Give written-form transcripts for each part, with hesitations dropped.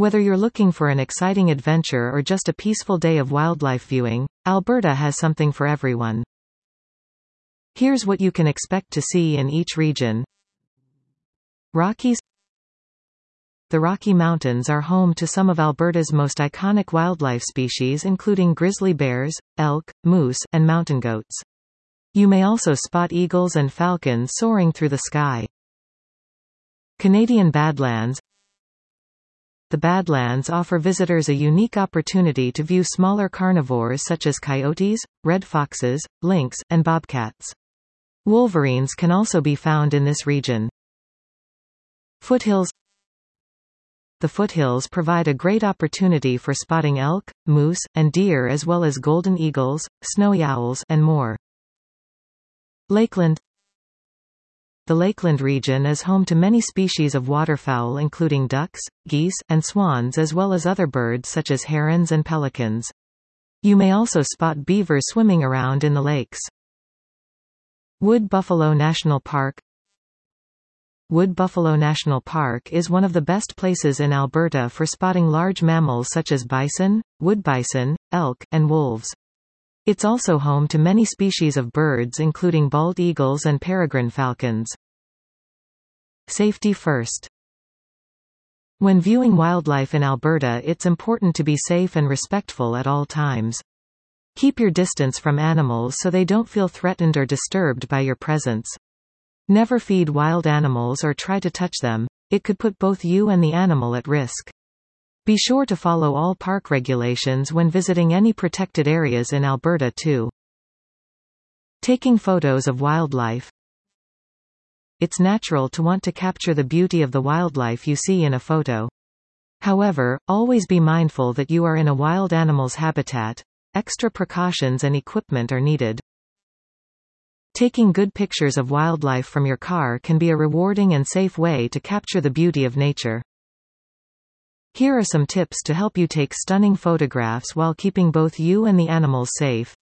Whether you're looking for an exciting adventure or just a peaceful day of wildlife viewing, Alberta has something for everyone. Here's what you can expect to see in each region. Rockies. The Rocky Mountains are home to some of Alberta's most iconic wildlife species, including grizzly bears, elk, moose, and mountain goats. You may also spot eagles and falcons soaring through the sky. Canadian Badlands. The Badlands offer visitors a unique opportunity to view smaller carnivores such as coyotes, red foxes, lynx, and bobcats. Wolverines can also be found in this region. Foothills. The foothills provide a great opportunity for spotting elk, moose, and deer, as well as golden eagles, snowy owls, and more. Lakeland. The Lakeland region is home to many species of waterfowl, including ducks, geese, and swans, as well as other birds such as herons and pelicans. You may also spot beavers swimming around in the lakes. Wood Buffalo National Park. Wood Buffalo National Park is one of the best places in Alberta for spotting large mammals such as bison, wood bison, elk, and wolves. It's also home to many species of birds, including bald eagles and peregrine falcons. Safety first. When viewing wildlife in Alberta, it's important to be safe and respectful at all times. Keep your distance from animals so they don't feel threatened or disturbed by your presence. Never feed wild animals or try to touch them. It could put both you and the animal at risk. Be sure to follow all park regulations when visiting any protected areas in Alberta too. Taking photos of wildlife. It's natural to want to capture the beauty of the wildlife you see in a photo. However, always be mindful that you are in a wild animal's habitat. Extra precautions and equipment are needed. Taking good pictures of wildlife from your car can be a rewarding and safe way to capture the beauty of nature. Here are some tips to help you take stunning photographs while keeping both you and the animals safe.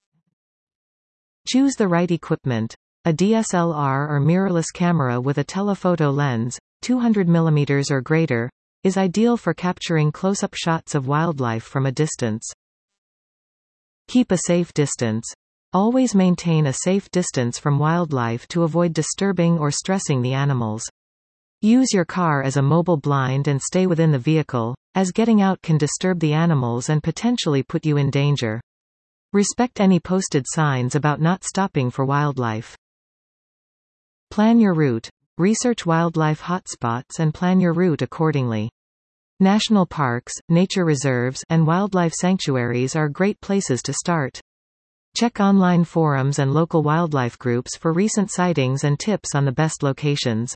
Choose the right equipment. A DSLR or mirrorless camera with a telephoto lens, 200mm or greater, is ideal for capturing close-up shots of wildlife from a distance. Keep a safe distance. Always maintain a safe distance from wildlife to avoid disturbing or stressing the animals. Use your car as a mobile blind and stay within the vehicle, as getting out can disturb the animals and potentially put you in danger. Respect any posted signs about not stopping for wildlife. Plan your route. Research wildlife hotspots and plan your route accordingly. National parks, nature reserves, and wildlife sanctuaries are great places to start. Check online forums and local wildlife groups for recent sightings and tips on the best locations.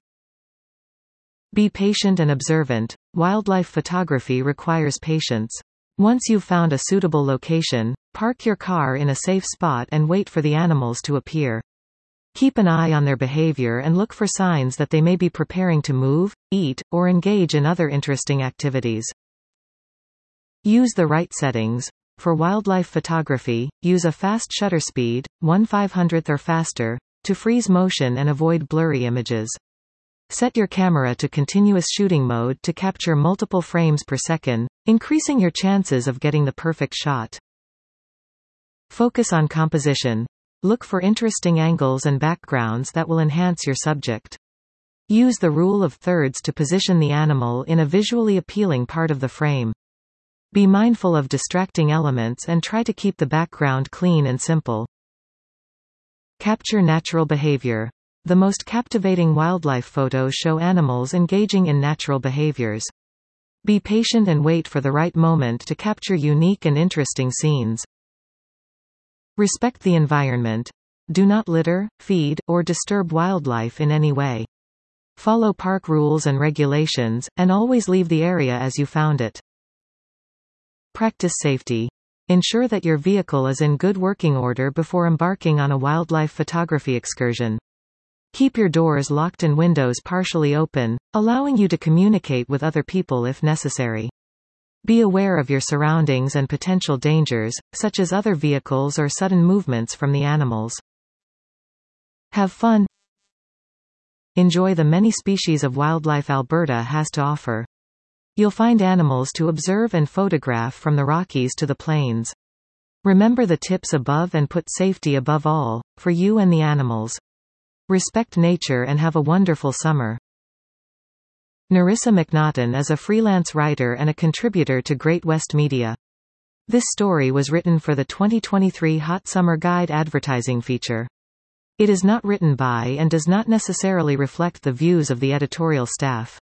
Be patient and observant. Wildlife photography requires patience. Once you've found a suitable location, park your car in a safe spot and wait for the animals to appear. Keep an eye on their behavior and look for signs that they may be preparing to move, eat, or engage in other interesting activities. Use the right settings. For wildlife photography, use a fast shutter speed, 1/500th or faster, to freeze motion and avoid blurry images. Set your camera to continuous shooting mode to capture multiple frames per second, increasing your chances of getting the perfect shot. Focus on composition. Look for interesting angles and backgrounds that will enhance your subject. Use the rule of thirds to position the animal in a visually appealing part of the frame. Be mindful of distracting elements and try to keep the background clean and simple. Capture natural behavior. The most captivating wildlife photos show animals engaging in natural behaviors. Be patient and wait for the right moment to capture unique and interesting scenes. Respect the environment. Do not litter, feed, or disturb wildlife in any way. Follow park rules and regulations, and always leave the area as you found it. Practice safety. Ensure that your vehicle is in good working order before embarking on a wildlife photography excursion. Keep your doors locked and windows partially open, allowing you to communicate with other people if necessary. Be aware of your surroundings and potential dangers, such as other vehicles or sudden movements from the animals. Have fun. Enjoy the many species of wildlife Alberta has to offer. You'll find animals to observe and photograph from the Rockies to the plains. Remember the tips above and put safety above all, for you and the animals. Respect nature and have a wonderful summer. Nerissa McNaughton is a freelance writer and a contributor to Great West Media. This story was written for the 2023 Hot Summer Guide advertising feature. It is not written by and does not necessarily reflect the views of the editorial staff.